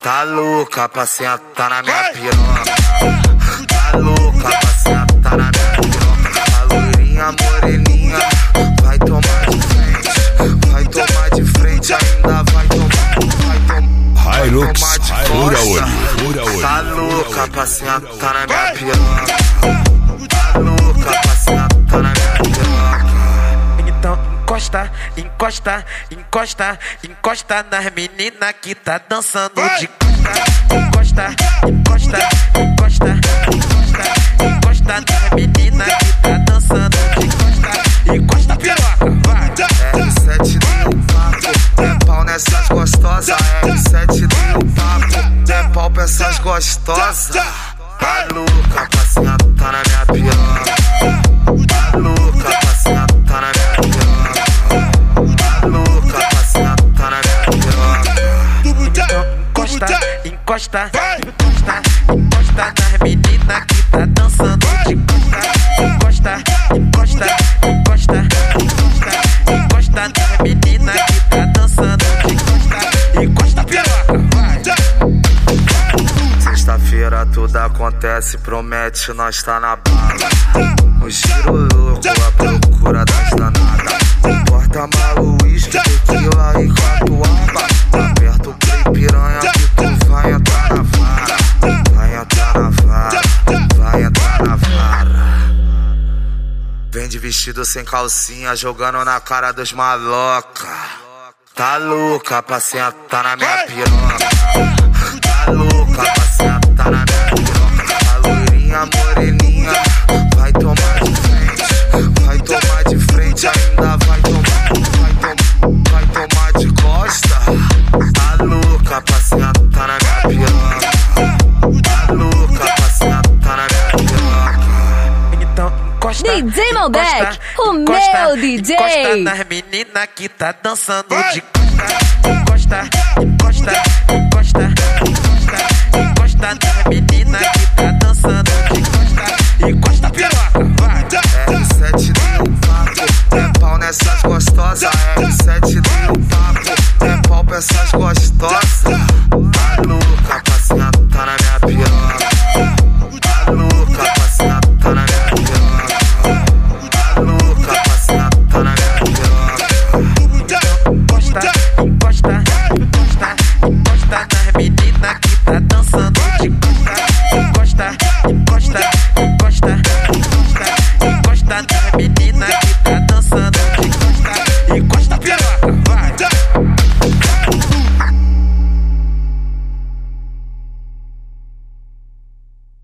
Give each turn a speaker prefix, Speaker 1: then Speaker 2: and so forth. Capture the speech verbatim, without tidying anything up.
Speaker 1: Tá louca pra sentar na minha piroca. Tá louca pra sentar na minha piroca. A loirinha moreninha vai tomar de frente. Vai tomar de frente, ainda vai tomar, vai tomar,
Speaker 2: Hilux,
Speaker 1: vai tomar de costa. Tá louca pra sentar na minha piroca. Tá louca pra sentar na minha piroca.
Speaker 3: Então encosta, encosta, encosta, encosta nas meninas que tá dançando de costa. Encosta, encosta, encosta, encosta, encosta nas meninas que tá dançando de costa. Encosta a piroca, vai.
Speaker 1: R sete deu papo, é pau nessas gostosas. R sete deu papo, é pau pra essas gostosas. Tá louca pra sentar na minha piroca. Tá louca pra sentar na minha piroca. Tá louca pra sentar na minha piroca.
Speaker 3: Então encosta, encosta, encosta, encosta nas meninas que tá dançando de costa. Encosta, encosta, encosta, encosta, encosta nas meninas que tá dançando de costa. Encosta a piroca, vai.
Speaker 1: Sexta-feira tudo acontece, promete, nós tá na bala. O giro louco, a procura das danadas. Porta malo, uísque, tequila e catuaba. Aperta o play piranha que tu vai entrar na vara. Vai entrar na vara, vai entrar na vara. Vem de vestido sem calcinha, jogando na cara dos maloca. Tá louca pra sentar na minha piroca. Tá louca pra sentar na minha piroca. A loirinha moreninha vai tomar de frente. Vai tomar de frente, ainda vai tomar, vai tomar, vai tomar de costa. Tá louca pra sentar na minha piroca. Tá louca pra sentar na minha piroca.
Speaker 3: Então encosta,
Speaker 4: D J Malbec, o
Speaker 3: encosta,
Speaker 4: meu D J.
Speaker 3: Encosta nas meninas que tá dançando de costa. Encosta, encosta,